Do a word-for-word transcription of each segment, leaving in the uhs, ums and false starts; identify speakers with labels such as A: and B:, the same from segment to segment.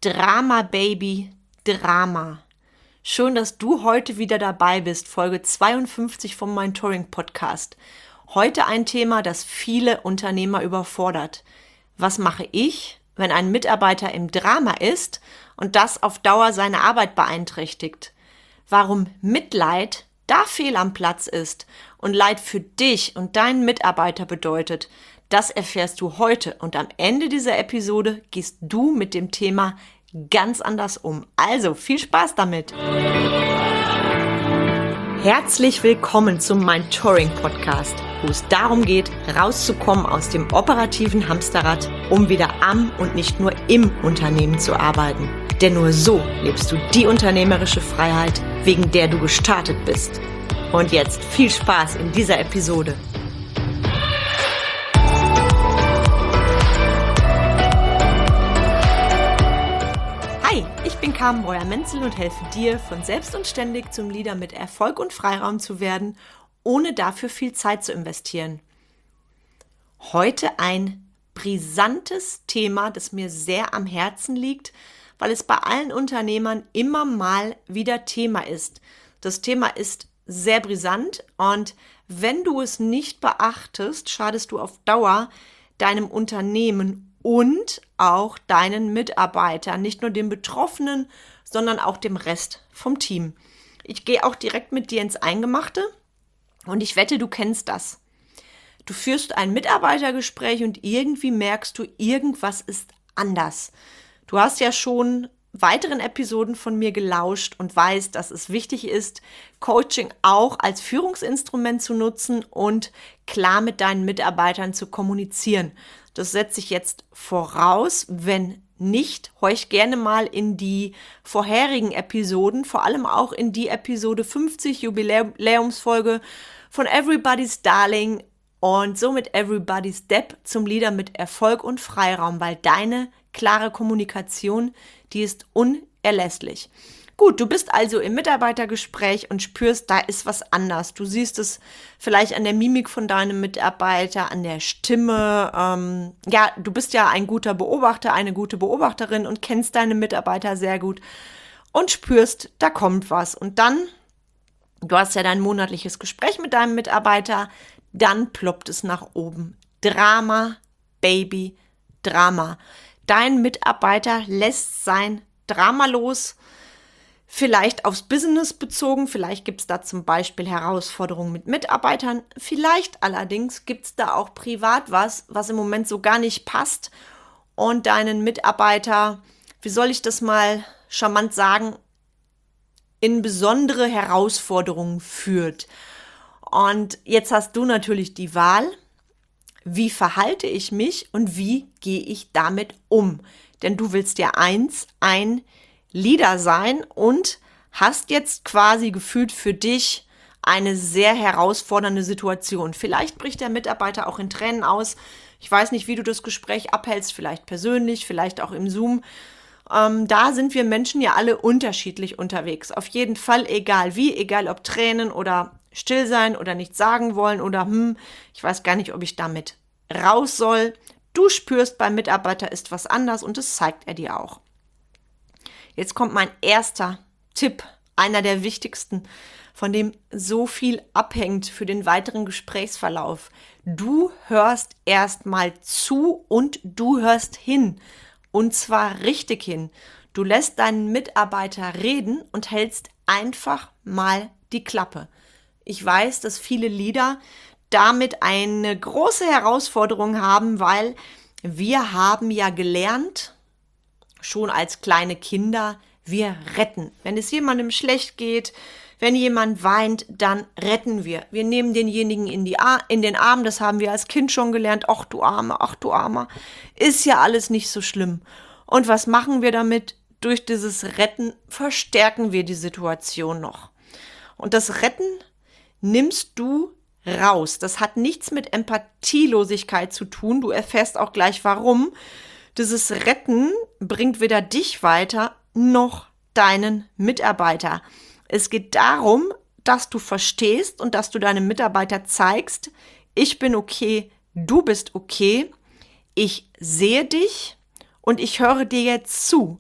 A: Drama, Baby, Drama. Schön, dass du heute wieder dabei bist, Folge zweiundfünfzig vom Mentoring Podcast. Heute ein Thema, das viele Unternehmer überfordert. Was mache ich, wenn ein Mitarbeiter im Drama ist und das auf Dauer seine Arbeit beeinträchtigt? Warum Mitleid da fehl am Platz ist und Leid für dich und deinen Mitarbeiter bedeutet, das erfährst du heute und am Ende dieser Episode gehst du mit dem Thema ganz anders um. Also viel Spaß damit! Herzlich willkommen zum Mentoring Podcast, wo es darum geht, rauszukommen aus dem operativen Hamsterrad, um wieder am und nicht nur im Unternehmen zu arbeiten. Denn nur so lebst du die unternehmerische Freiheit, wegen der du gestartet bist. Und jetzt viel Spaß in dieser Episode. Hi, ich bin Carmen Breuer-Menzel und helfe dir, von selbst und ständig zum Leader mit Erfolg und Freiraum zu werden, ohne dafür viel Zeit zu investieren. Heute ein brisantes Thema, das mir sehr am Herzen liegt, weil es bei allen Unternehmern immer mal wieder Thema ist. Das Thema ist sehr brisant und wenn du es nicht beachtest, schadest du auf Dauer deinem Unternehmen und auch deinen Mitarbeitern, nicht nur den Betroffenen, sondern auch dem Rest vom Team. Ich gehe auch direkt mit dir ins Eingemachte und ich wette, du kennst das. Du führst ein Mitarbeitergespräch und irgendwie merkst du, irgendwas ist anders. Du hast ja schon weiteren Episoden von mir gelauscht und weißt, dass es wichtig ist, Coaching auch als Führungsinstrument zu nutzen und klar mit deinen Mitarbeitern zu kommunizieren. Das setze ich jetzt voraus. Wenn nicht, horch gerne mal in die vorherigen Episoden, vor allem auch in die Episode fünfzig, Jubiläumsfolge von Everybody's Darling und somit Everybody's Depp zum Leader mit Erfolg und Freiraum, weil deine klare Kommunikation, die ist unerlässlich. Gut, du bist also im Mitarbeitergespräch und spürst, da ist was anders. Du siehst es vielleicht an der Mimik von deinem Mitarbeiter, an der Stimme. Ähm, ja, du bist ja ein guter Beobachter, eine gute Beobachterin und kennst deine Mitarbeiter sehr gut und spürst, da kommt was. Und dann, du hast ja dein monatliches Gespräch mit deinem Mitarbeiter, dann ploppt es nach oben. Drama, Baby, Drama. Dein Mitarbeiter lässt sein Drama los, vielleicht aufs Business bezogen, vielleicht gibt es da zum Beispiel Herausforderungen mit Mitarbeitern, vielleicht allerdings gibt es da auch privat was, was im Moment so gar nicht passt und deinen Mitarbeiter, wie soll ich das mal charmant sagen, in besondere Herausforderungen führt. Und jetzt hast du natürlich die Wahl, wie verhalte ich mich und wie gehe ich damit um? Denn du willst ja eins, ein Leader sein und hast jetzt quasi gefühlt für dich eine sehr herausfordernde Situation. Vielleicht bricht der Mitarbeiter auch in Tränen aus. Ich weiß nicht, wie du das Gespräch abhältst, vielleicht persönlich, vielleicht auch im Zoom. Ähm, da sind wir Menschen ja alle unterschiedlich unterwegs. Auf jeden Fall, egal wie, egal ob Tränen oder still sein oder nichts sagen wollen oder hm, ich weiß gar nicht, ob ich damit raus soll. Du spürst, beim Mitarbeiter ist was anders und das zeigt er dir auch. Jetzt kommt mein erster Tipp, einer der wichtigsten, von dem so viel abhängt für den weiteren Gesprächsverlauf. Du hörst erstmal zu und du hörst hin. Und zwar richtig hin. Du lässt deinen Mitarbeiter reden und hältst einfach mal die Klappe. Ich weiß, dass viele Leader damit eine große Herausforderung haben, weil wir haben ja gelernt, schon als kleine Kinder, wir retten. Wenn es jemandem schlecht geht, wenn jemand weint, dann retten wir. Wir nehmen denjenigen in, die Ar- in den Arm, das haben wir als Kind schon gelernt. Ach du Arme, ach du Armer, ist ja alles nicht so schlimm. Und was machen wir damit? Durch dieses Retten verstärken wir die Situation noch. Und das Retten nimmst du raus. Das hat nichts mit Empathielosigkeit zu tun. Du erfährst auch gleich warum. Dieses Retten bringt weder dich weiter noch deinen Mitarbeiter. Es geht darum, dass du verstehst und dass du deinem Mitarbeiter zeigst, ich bin okay, du bist okay, ich sehe dich und ich höre dir jetzt zu.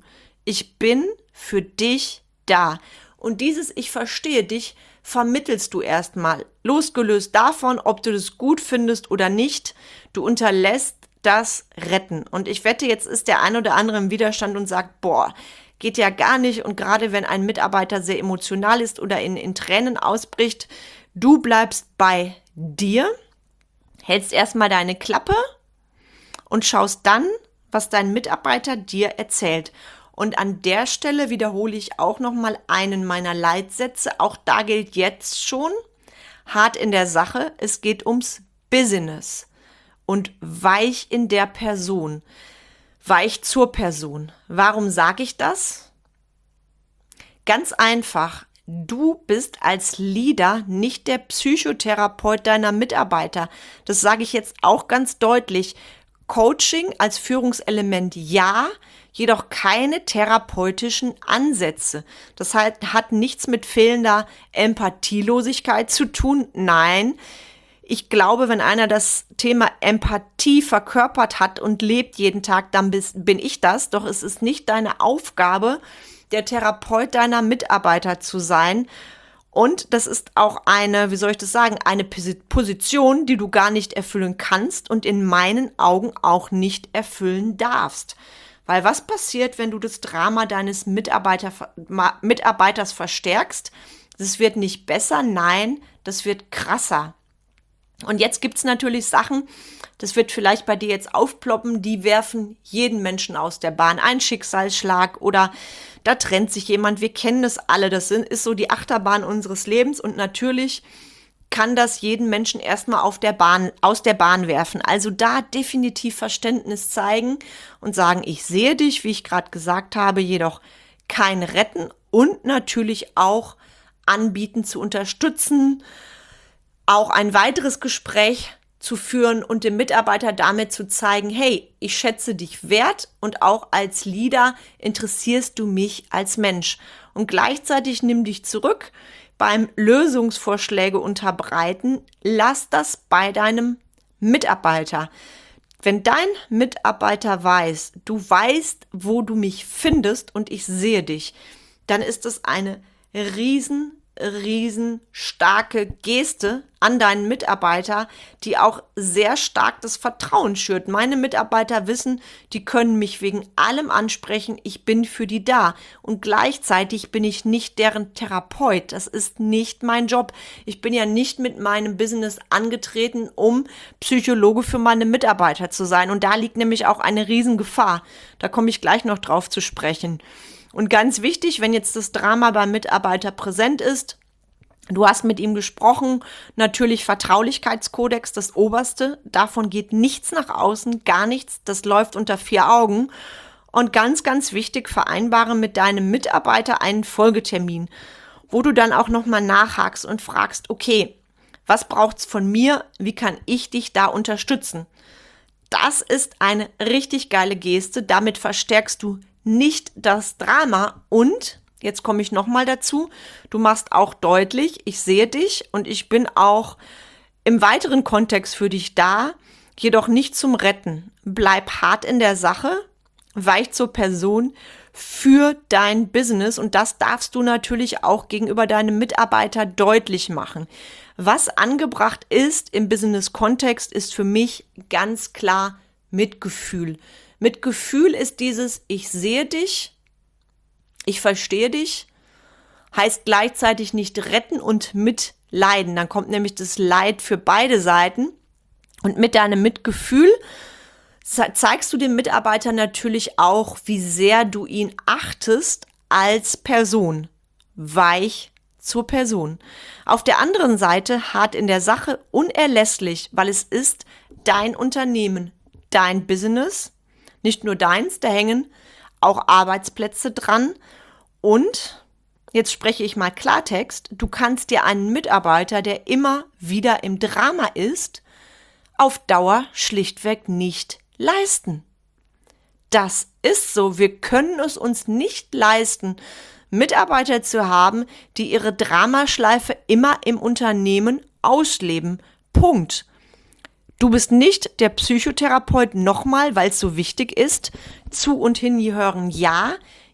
A: Ich bin für dich da. Und dieses Ich verstehe dich vermittelst du erstmal, losgelöst davon, ob du das gut findest oder nicht. Du unterlässt das Retten. Und ich wette, jetzt ist der ein oder andere im Widerstand und sagt, boah, geht ja gar nicht. Und gerade wenn ein Mitarbeiter sehr emotional ist oder in, in Tränen ausbricht, du bleibst bei dir, hältst erstmal deine Klappe und schaust dann, was dein Mitarbeiter dir erzählt. Und an der Stelle wiederhole ich auch nochmal einen meiner Leitsätze. Auch da gilt jetzt schon, hart in der Sache, es geht ums Business und weich in der Person, weich zur Person. Warum sage ich das? Ganz einfach, du bist als Leader nicht der Psychotherapeut deiner Mitarbeiter. Das sage ich jetzt auch ganz deutlich. Coaching als Führungselement ja, jedoch keine therapeutischen Ansätze. Das heißt, hat nichts mit fehlender Empathielosigkeit zu tun. Nein, ich glaube, wenn einer das Thema Empathie verkörpert hat und lebt jeden Tag, dann bin ich das. Doch es ist nicht deine Aufgabe, der Therapeut deiner Mitarbeiter zu sein. Und das ist auch eine, wie soll ich das sagen, eine Position, die du gar nicht erfüllen kannst und in meinen Augen auch nicht erfüllen darfst. Weil was passiert, wenn du das Drama deines Mitarbeiter, Mitarbeiters verstärkst? Das wird nicht besser, nein, das wird krasser. Und jetzt gibt's natürlich Sachen, das wird vielleicht bei dir jetzt aufploppen, die werfen jeden Menschen aus der Bahn. Ein Schicksalsschlag oder da trennt sich jemand. Wir kennen das alle. Das ist so die Achterbahn unseres Lebens. Und natürlich kann das jeden Menschen erstmal auf der Bahn, aus der Bahn werfen. Also da definitiv Verständnis zeigen und sagen, ich sehe dich, wie ich gerade gesagt habe, jedoch kein Retten und natürlich auch anbieten zu unterstützen, auch ein weiteres Gespräch zu führen und dem Mitarbeiter damit zu zeigen, hey, ich schätze dich wert und auch als Leader interessierst du mich als Mensch. Und gleichzeitig nimm dich zurück beim Lösungsvorschläge unterbreiten. Lass das bei deinem Mitarbeiter. Wenn dein Mitarbeiter weiß, du weißt, wo du mich findest und ich sehe dich, dann ist es eine riesen riesen starke Geste an deinen Mitarbeiter, die auch sehr stark das Vertrauen schürt. Meine Mitarbeiter wissen, die können mich wegen allem ansprechen, ich bin für die da. Und gleichzeitig bin ich nicht deren Therapeut. Das ist nicht mein Job. Ich bin ja nicht mit meinem Business angetreten, um Psychologe für meine Mitarbeiter zu sein. Und da liegt nämlich auch eine Riesengefahr. Da komme ich gleich noch drauf zu sprechen. Und ganz wichtig, wenn jetzt das Drama beim Mitarbeiter präsent ist, du hast mit ihm gesprochen, natürlich Vertraulichkeitskodex, das Oberste, davon geht nichts nach außen, gar nichts, das läuft unter vier Augen. Und ganz, ganz wichtig, vereinbare mit deinem Mitarbeiter einen Folgetermin, wo du dann auch nochmal nachhakst und fragst, okay, was braucht's von mir, wie kann ich dich da unterstützen? Das ist eine richtig geile Geste, damit verstärkst du nicht das Drama und, jetzt komme ich nochmal dazu, du machst auch deutlich, ich sehe dich und ich bin auch im weiteren Kontext für dich da, jedoch nicht zum Retten. Bleib hart in der Sache, weich zur Person für dein Business und das darfst du natürlich auch gegenüber deinem Mitarbeiter deutlich machen. Was angebracht ist im Business-Kontext, ist für mich ganz klar Mitgefühl. Mitgefühl ist dieses, ich sehe dich, ich verstehe dich, heißt gleichzeitig nicht retten und mitleiden. Dann kommt nämlich das Leid für beide Seiten. Und mit deinem Mitgefühl zeigst du dem Mitarbeiter natürlich auch, wie sehr du ihn achtest als Person. Weich zur Person. Auf der anderen Seite hart in der Sache, unerlässlich, weil es ist dein Unternehmen, dein Business, nicht nur deins, da hängen auch Arbeitsplätze dran. Und, jetzt spreche ich mal Klartext, du kannst dir einen Mitarbeiter, der immer wieder im Drama ist, auf Dauer schlichtweg nicht leisten. Das ist so. Wir können es uns nicht leisten, Mitarbeiter zu haben, die ihre Dramaschleife immer im Unternehmen ausleben. Punkt. Du bist nicht der Psychotherapeut nochmal, weil es so wichtig ist. Zu und hin hören ja.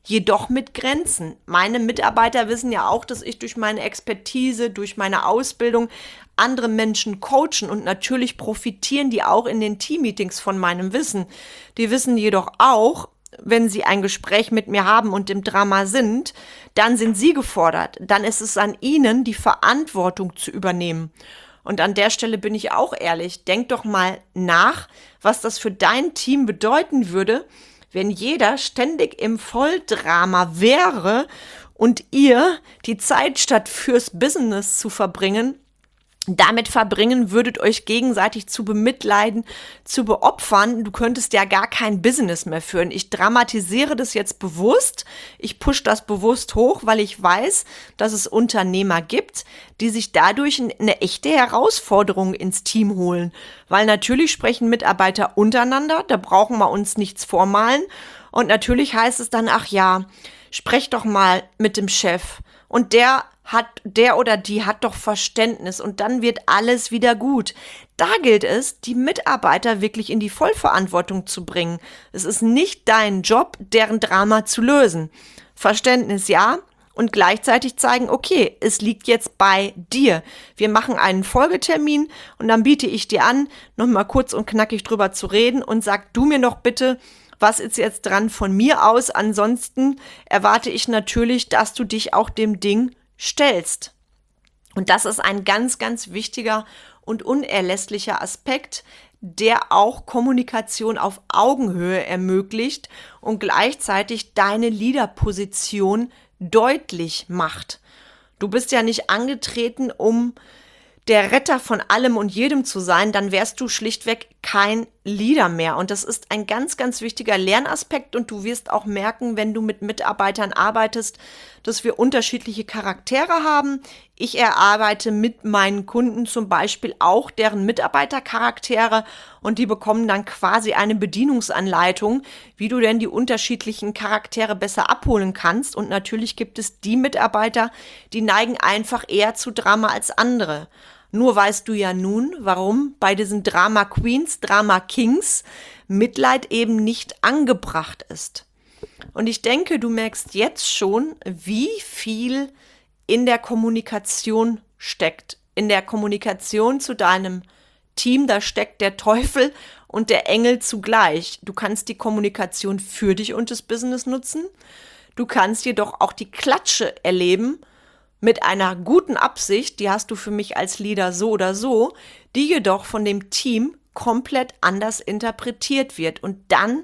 A: jedoch mit Grenzen. Meine Mitarbeiter wissen ja auch, dass ich durch meine Expertise, durch meine Ausbildung andere Menschen coachen und natürlich profitieren die auch in den Teammeetings von meinem Wissen. Die wissen jedoch auch, wenn sie ein Gespräch mit mir haben und im Drama sind, dann sind sie gefordert. Dann ist es an ihnen, die Verantwortung zu übernehmen. Und an der Stelle bin ich auch ehrlich, denk doch mal nach, was das für dein Team bedeuten würde, wenn jeder ständig im Volldrama wäre und ihr die Zeit statt fürs Business zu verbringen, damit verbringen würdet, euch gegenseitig zu bemitleiden, zu beopfern. Du könntest ja gar kein Business mehr führen. Ich dramatisiere das jetzt bewusst. Ich pushe das bewusst hoch, weil ich weiß, dass es Unternehmer gibt, die sich dadurch eine echte Herausforderung ins Team holen. Weil natürlich sprechen Mitarbeiter untereinander, da brauchen wir uns nichts vormalen. Und natürlich heißt es dann, ach ja, sprech doch mal mit dem Chef. Und der hat, der oder die hat doch Verständnis und dann wird alles wieder gut. Da gilt es, die Mitarbeiter wirklich in die Vollverantwortung zu bringen. Es ist nicht dein Job, deren Drama zu lösen. Verständnis ja und gleichzeitig zeigen, okay, es liegt jetzt bei dir. Wir machen einen Folgetermin und dann biete ich dir an, nochmal kurz und knackig drüber zu reden und sag du mir doch bitte, was ist jetzt dran von mir aus? Ansonsten erwarte ich natürlich, dass du dich auch dem Ding stellst. Und das ist ein ganz, ganz wichtiger und unerlässlicher Aspekt, der auch Kommunikation auf Augenhöhe ermöglicht und gleichzeitig deine Leaderposition deutlich macht. Du bist ja nicht angetreten, um der Retter von allem und jedem zu sein, dann wärst du schlichtweg kein Leader mehr. Und das ist ein ganz, ganz wichtiger Lernaspekt und du wirst auch merken, wenn du mit Mitarbeitern arbeitest, dass wir unterschiedliche Charaktere haben. Ich erarbeite mit meinen Kunden zum Beispiel auch deren Mitarbeitercharaktere und die bekommen dann quasi eine Bedienungsanleitung, wie du denn die unterschiedlichen Charaktere besser abholen kannst. Und natürlich gibt es die Mitarbeiter, die neigen einfach eher zu Drama als andere. Nur weißt du ja nun, warum bei diesen Drama Queens, Drama Kings Mitleid eben nicht angebracht ist. Und ich denke, du merkst jetzt schon, wie viel in der Kommunikation steckt. In der Kommunikation zu deinem Team, da steckt der Teufel und der Engel zugleich. Du kannst die Kommunikation für dich und das Business nutzen. Du kannst jedoch auch die Klatsche erleben, mit einer guten Absicht, die hast du für mich als Leader so oder so, die jedoch von dem Team komplett anders interpretiert wird. Und dann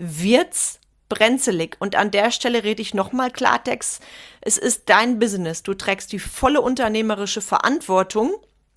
A: wird's brenzelig. Und an der Stelle rede ich nochmal Klartext. Es ist dein Business. Du trägst die volle unternehmerische Verantwortung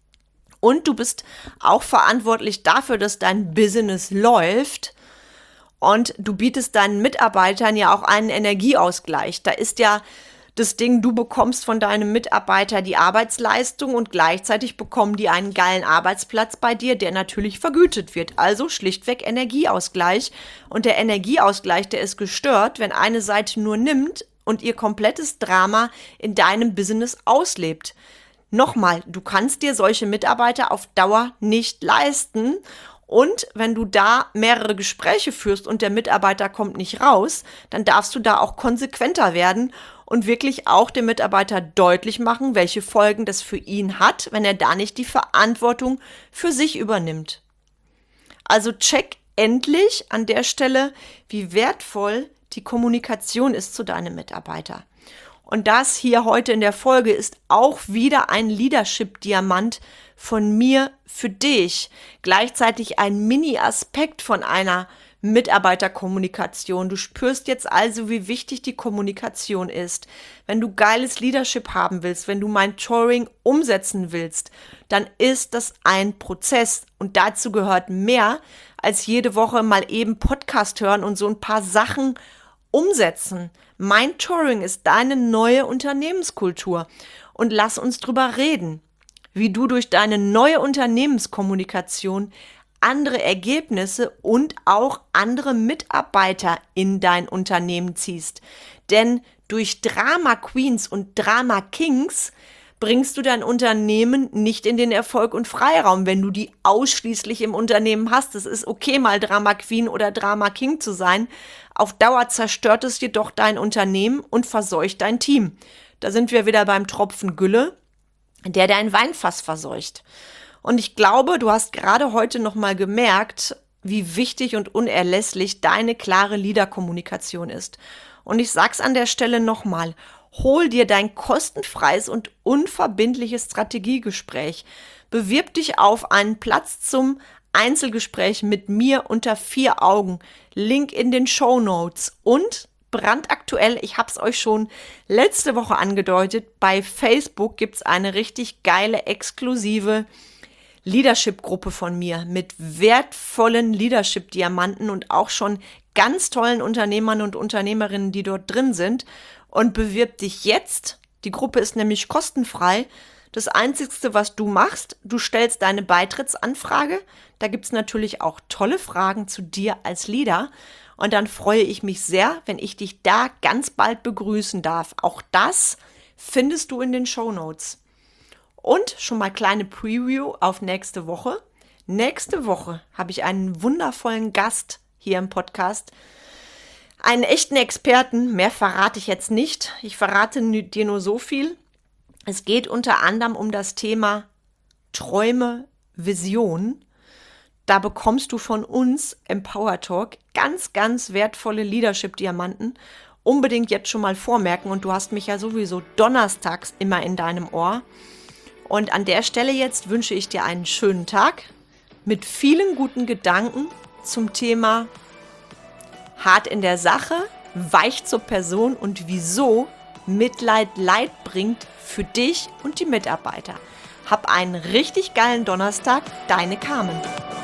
A: und du bist auch verantwortlich dafür, dass dein Business läuft. Und du bietest deinen Mitarbeitern ja auch einen Energieausgleich. Da ist ja das Ding, du bekommst von deinem Mitarbeiter die Arbeitsleistung und gleichzeitig bekommen die einen geilen Arbeitsplatz bei dir, der natürlich vergütet wird. Also schlichtweg Energieausgleich. Und der Energieausgleich, der ist gestört, wenn eine Seite nur nimmt und ihr komplettes Drama in deinem Business auslebt. Nochmal, du kannst dir solche Mitarbeiter auf Dauer nicht leisten. Und wenn du da mehrere Gespräche führst und der Mitarbeiter kommt nicht raus, dann darfst du da auch konsequenter werden und wirklich auch dem Mitarbeiter deutlich machen, welche Folgen das für ihn hat, wenn er da nicht die Verantwortung für sich übernimmt. Also check endlich an der Stelle, wie wertvoll die Kommunikation ist zu deinem Mitarbeiter. Und das hier heute in der Folge ist auch wieder ein Leadership-Diamant von mir für dich. Gleichzeitig ein Mini-Aspekt von einer Mitarbeiterkommunikation. Du spürst jetzt also, wie wichtig die Kommunikation ist. Wenn du geiles Leadership haben willst, wenn du Mentoring umsetzen willst, dann ist das ein Prozess. Und dazu gehört mehr als jede Woche mal eben Podcast hören und so ein paar Sachen umsetzen. Mentoring ist deine neue Unternehmenskultur. Und lass uns drüber reden, wie du durch deine neue Unternehmenskommunikation andere Ergebnisse und auch andere Mitarbeiter in dein Unternehmen ziehst. Denn durch Drama Queens und Drama Kings bringst du dein Unternehmen nicht in den Erfolg und Freiraum, wenn du die ausschließlich im Unternehmen hast. Es ist okay, mal Drama Queen oder Drama King zu sein. Auf Dauer zerstört es jedoch dein Unternehmen und verseucht dein Team. Da sind wir wieder beim Tropfen Gülle, der dein Weinfass verseucht. Und ich glaube, du hast gerade heute nochmal gemerkt, wie wichtig und unerlässlich deine klare Leader-Kommunikation ist. Und ich sag's an der Stelle nochmal. Hol dir dein kostenfreies und unverbindliches Strategiegespräch. Bewirb dich auf einen Platz zum Einzelgespräch mit mir unter vier Augen. Link in den Shownotes. Und brandaktuell, ich habe es euch schon letzte Woche angedeutet, bei Facebook gibt es eine richtig geile, exklusive Leadership-Gruppe von mir mit wertvollen Leadership-Diamanten und auch schon ganz tollen Unternehmern und Unternehmerinnen, die dort drin sind. Und bewirb dich jetzt. Die Gruppe ist nämlich kostenfrei. Das Einzige, was du machst, du stellst deine Beitrittsanfrage. Da gibt es natürlich auch tolle Fragen zu dir als Leader. Und dann freue ich mich sehr, wenn ich dich da ganz bald begrüßen darf. Auch das findest du in den Shownotes. Und schon mal kleine Preview auf nächste Woche. Nächste Woche habe ich einen wundervollen Gast hier im Podcast. Einen echten Experten, mehr verrate ich jetzt nicht. Ich verrate dir nur so viel. Es geht unter anderem um das Thema Träume, Vision. Da bekommst du von uns Empower Talk ganz, ganz wertvolle Leadership-Diamanten. Unbedingt jetzt schon mal vormerken und du hast mich ja sowieso donnerstags immer in deinem Ohr. Und an der Stelle jetzt wünsche ich dir einen schönen Tag mit vielen guten Gedanken zum Thema hart in der Sache, weich zur Person und wieso Mitleid Leid bringt für dich und die Mitarbeiter. Hab einen richtig geilen Donnerstag, deine Carmen.